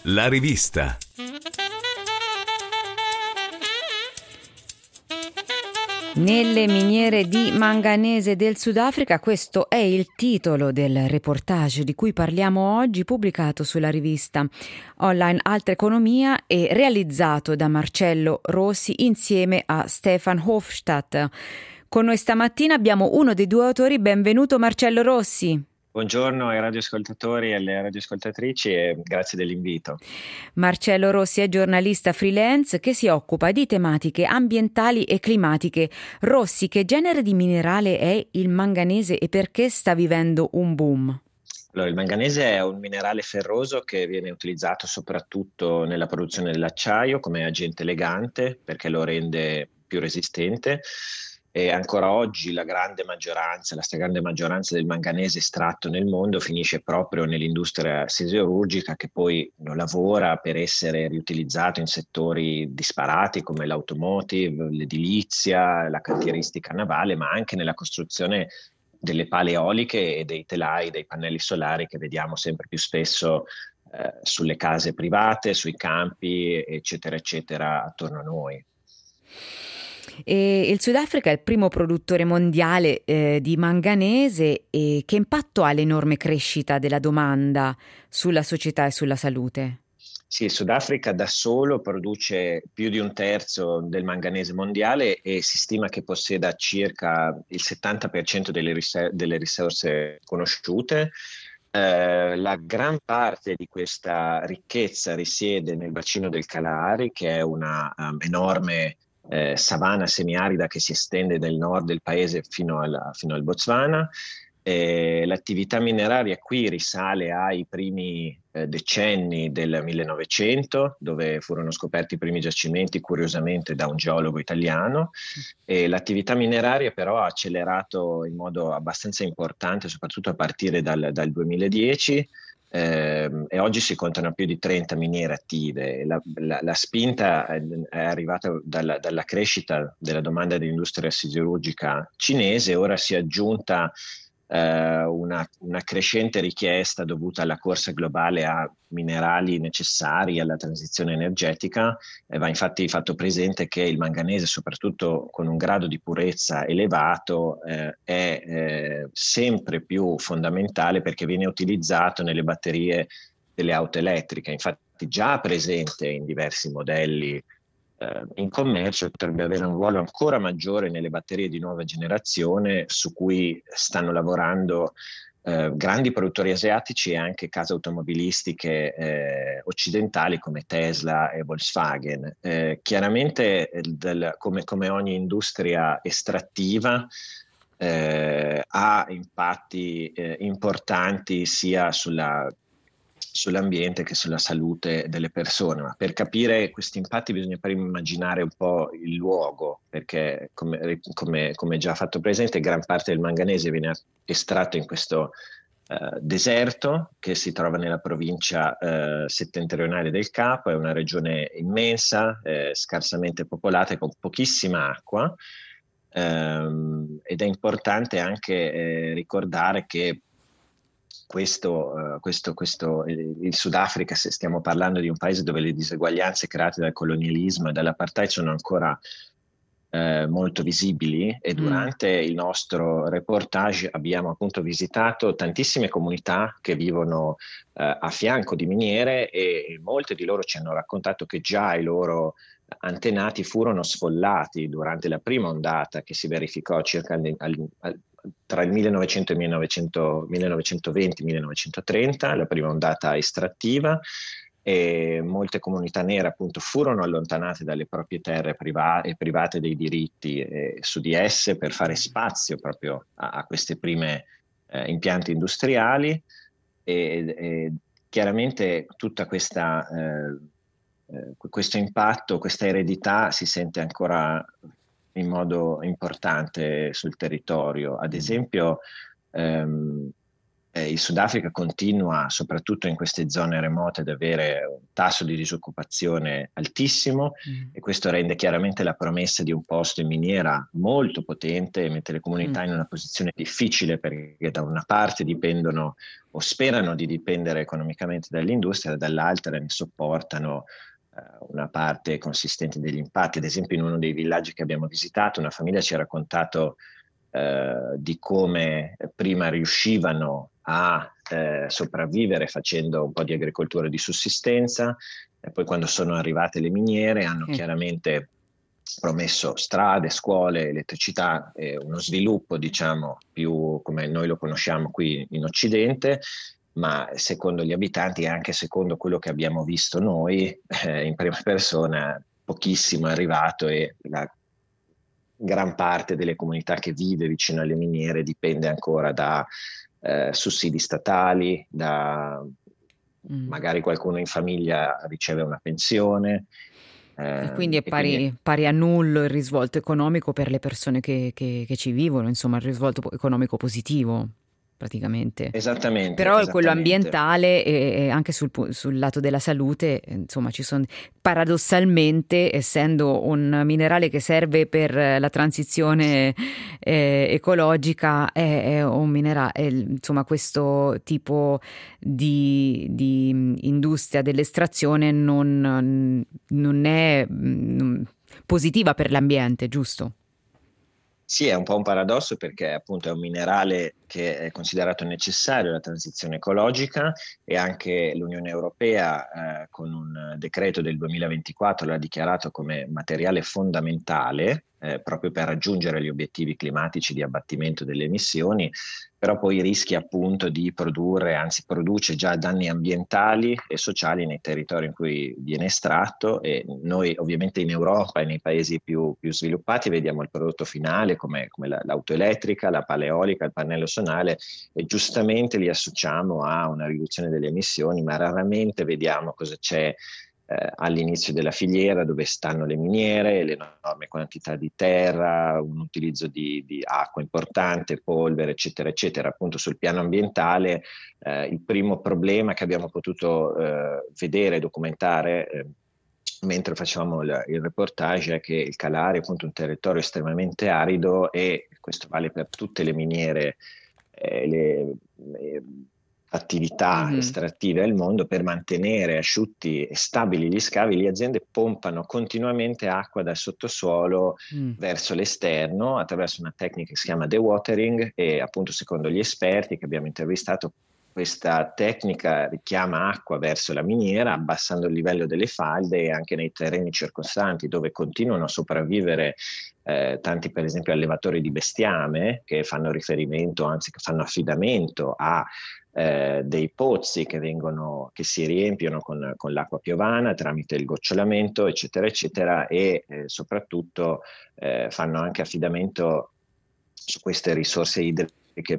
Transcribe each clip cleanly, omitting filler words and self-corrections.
La rivista. Nelle miniere di manganese del Sudafrica, questo è il titolo del reportage di cui parliamo oggi, pubblicato sulla rivista online Alta Economia e realizzato da Marcello Rossi insieme a Stefan Hofstadt. Con noi stamattina abbiamo uno dei due autori. Benvenuto Marcello Rossi. Buongiorno ai radioascoltatori e alle radioascoltatrici e grazie dell'invito. Marcello Rossi è giornalista freelance che si occupa di tematiche ambientali e climatiche. Rossi, che genere di minerale è il manganese e perché sta vivendo un boom? Allora, il manganese è un minerale ferroso che viene utilizzato soprattutto nella produzione dell'acciaio come agente legante perché lo rende più resistente. E ancora oggi la stragrande maggioranza del manganese estratto nel mondo finisce proprio nell'industria siderurgica, che poi lo lavora per essere riutilizzato in settori disparati come l'automotive, l'edilizia, la cantieristica navale, ma anche nella costruzione delle pale eoliche e dei telai, dei pannelli solari che vediamo sempre più spesso sulle case private, sui campi, eccetera, eccetera, attorno a noi. E il Sudafrica è il primo produttore mondiale di manganese. E che impatto ha l'enorme crescita della domanda sulla società e sulla salute? Sì, il Sudafrica da solo produce più di un terzo del manganese mondiale e si stima che possieda circa il 70% delle risorse conosciute. La gran parte di questa ricchezza risiede nel bacino del Kalahari, che è una enorme savana semiarida che si estende dal nord del paese fino al Botswana. L'attività mineraria qui risale ai primi decenni del 1900, dove furono scoperti i primi giacimenti, curiosamente da un geologo italiano. E l'attività mineraria però ha accelerato in modo abbastanza importante, soprattutto a partire dal 2010. E oggi si contano più di 30 miniere attive. La spinta è arrivata dalla crescita della domanda dell'industria siderurgica cinese. Ora si è aggiunta una crescente richiesta dovuta alla corsa globale a minerali necessari alla transizione energetica. Va infatti fatto presente che il manganese, soprattutto con un grado di purezza elevato, è sempre più fondamentale perché viene utilizzato nelle batterie delle auto elettriche. Infatti già presente in diversi modelli in commercio, potrebbe avere un ruolo ancora maggiore nelle batterie di nuova generazione su cui stanno lavorando grandi produttori asiatici e anche case automobilistiche occidentali come Tesla e Volkswagen. Chiaramente come ogni industria estrattiva ha impatti importanti sia sull'ambiente che sulla salute delle persone, ma per capire questi impatti bisogna prima immaginare un po' il luogo, perché come già fatto presente, gran parte del manganese viene estratto in questo deserto che si trova nella provincia settentrionale del Capo. È una regione immensa, scarsamente popolata e con pochissima acqua, ed è importante anche ricordare che il Sudafrica, se stiamo parlando di un paese dove le diseguaglianze create dal colonialismo e dall'apartheid sono ancora molto visibili, e durante il nostro reportage abbiamo appunto visitato tantissime comunità che vivono a fianco di miniere, e molte di loro ci hanno raccontato che già i loro antenati furono sfollati durante la prima ondata che si verificò circa tra il 1900 e il 1920-1930, la prima ondata estrattiva, e molte comunità nere appunto furono allontanate dalle proprie terre private dei diritti su di esse per fare spazio proprio a queste prime impianti industriali, e chiaramente tutta questo impatto, questa eredità si sente ancora in modo importante sul territorio. Ad esempio, Il Sudafrica continua, soprattutto in queste zone remote, ad avere un tasso di disoccupazione altissimo e questo rende chiaramente la promessa di un posto in miniera molto potente e mette le comunità in una posizione difficile, perché da una parte dipendono o sperano di dipendere economicamente dall'industria, dall'altra ne sopportano una parte consistente degli impatti. Ad esempio, in uno dei villaggi che abbiamo visitato, una famiglia ci ha raccontato di come prima riuscivano a sopravvivere facendo un po' di agricoltura di sussistenza, e poi quando sono arrivate le miniere hanno chiaramente promesso strade, scuole, elettricità, uno sviluppo, diciamo, più come noi lo conosciamo qui in Occidente, ma secondo gli abitanti e anche secondo quello che abbiamo visto noi in prima persona, pochissimo è arrivato e la gran parte delle comunità che vive vicino alle miniere dipende ancora da sussidi statali, magari qualcuno in famiglia riceve una pensione. E quindi è pari a nullo il risvolto economico per le persone che ci vivono, insomma, il risvolto economico positivo, praticamente. Esattamente. Però quello ambientale e anche sul lato della salute, insomma, ci sono, paradossalmente, essendo un minerale che serve per la transizione ecologica, è un minerale, insomma, questo tipo di industria dell'estrazione non è positiva per l'ambiente, giusto? Sì, è un po' un paradosso perché appunto è un minerale che è considerato necessario alla transizione ecologica e anche l'Unione Europea con un decreto del 2024 l'ha dichiarato come materiale fondamentale proprio per raggiungere gli obiettivi climatici di abbattimento delle emissioni, però poi rischia appunto di produrre, anzi produce già danni ambientali e sociali nei territori in cui viene estratto e noi ovviamente in Europa e nei paesi più sviluppati vediamo il prodotto finale come l'auto elettrica, la pala eolica, il pannello solare e giustamente li associamo a una riduzione delle emissioni, ma raramente vediamo cosa c'è all'inizio della filiera dove stanno le miniere, l'enorme quantità di terra, un utilizzo di acqua importante, polvere, eccetera, eccetera. Appunto sul piano ambientale il primo problema che abbiamo potuto vedere e documentare mentre facevamo il reportage è che il Calare è appunto un territorio estremamente arido e questo vale per tutte le miniere, le attività estrattive al mondo. Per mantenere asciutti e stabili gli scavi, le aziende pompano continuamente acqua dal sottosuolo verso l'esterno attraverso una tecnica che si chiama dewatering e appunto secondo gli esperti che abbiamo intervistato questa tecnica richiama acqua verso la miniera abbassando il livello delle falde e anche nei terreni circostanti dove continuano a sopravvivere tanti per esempio allevatori di bestiame che fanno riferimento, anzi che fanno affidamento a dei pozzi che si riempiono con l'acqua piovana tramite il gocciolamento, eccetera, eccetera, e soprattutto fanno anche affidamento su queste risorse idriche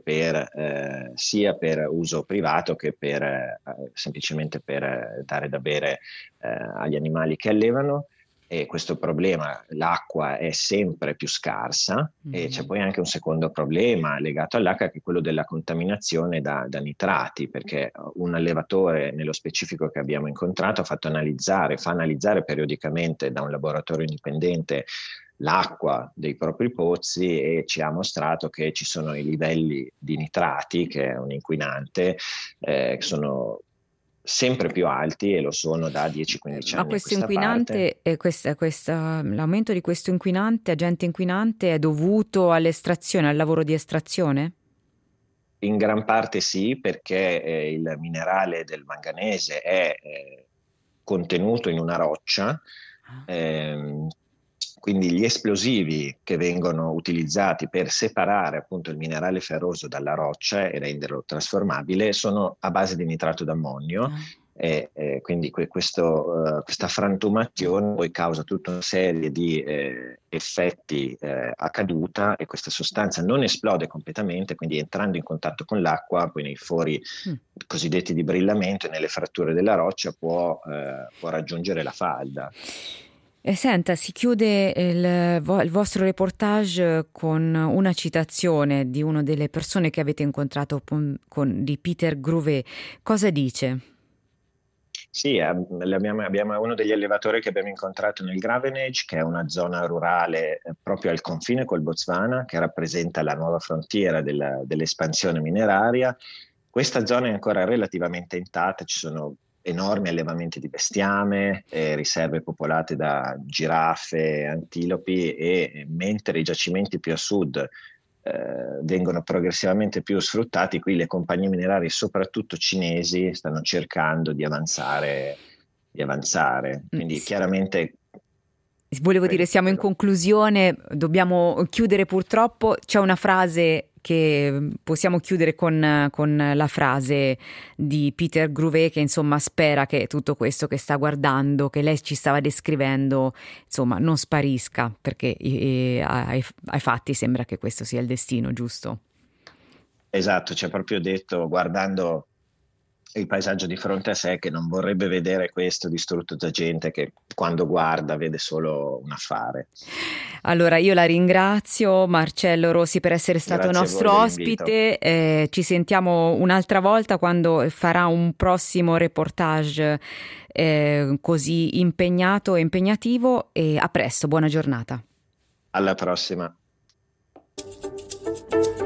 sia per uso privato che semplicemente per dare da bere agli animali che allevano. E questo problema, l'acqua è sempre più scarsa e c'è poi anche un secondo problema legato all'acqua che è quello della contaminazione da nitrati, perché un allevatore nello specifico che abbiamo incontrato fa analizzare periodicamente da un laboratorio indipendente l'acqua dei propri pozzi e ci ha mostrato che ci sono i livelli di nitrati, che è un inquinante, che sono sempre più alti e lo sono da 10-15 anni. Ma questo inquinante, l'aumento di questo agente inquinante è dovuto all'estrazione, al lavoro di estrazione? In gran parte sì, perché il minerale del manganese è contenuto in una roccia, quindi gli esplosivi che vengono utilizzati per separare appunto il minerale ferroso dalla roccia e renderlo trasformabile sono a base di nitrato d'ammonio e quindi questa frantumazione poi causa tutta una serie di effetti a caduta e questa sostanza non esplode completamente, quindi entrando in contatto con l'acqua, poi nei fori cosiddetti di brillamento e nelle fratture della roccia può raggiungere la falda. Senta, si chiude il vostro reportage con una citazione di una delle persone che avete incontrato di Peter Gruvet. Cosa dice? Sì, abbiamo uno degli allevatori che abbiamo incontrato nel Gravenage, che è una zona rurale proprio al confine col Botswana, che rappresenta la nuova frontiera dell'espansione mineraria. Questa zona è ancora relativamente intatta, ci sono enormi allevamenti di bestiame, riserve popolate da giraffe, antilopi e mentre i giacimenti più a sud vengono progressivamente più sfruttati, qui le compagnie minerarie, soprattutto cinesi, stanno cercando di avanzare. Quindi chiaramente Volevo dire, siamo in quello. conclusione, dobbiamo chiudere purtroppo. C'è una frase che possiamo chiudere con la frase di Peter Gruvet, che insomma spera che tutto questo che sta guardando, che lei ci stava descrivendo, insomma non sparisca, perché ai fatti sembra che questo sia il destino, giusto? Esatto, ci ha proprio detto, guardando il paesaggio di fronte a sé, che non vorrebbe vedere questo distrutto da gente che quando guarda vede solo un affare. Allora, io la ringrazio, Marcello Rossi, per essere stato Grazie a voi nostro dell'invito. ospite. Ci sentiamo un'altra volta quando farà un prossimo reportage così impegnato e impegnativo. E a presto, buona giornata. Alla prossima.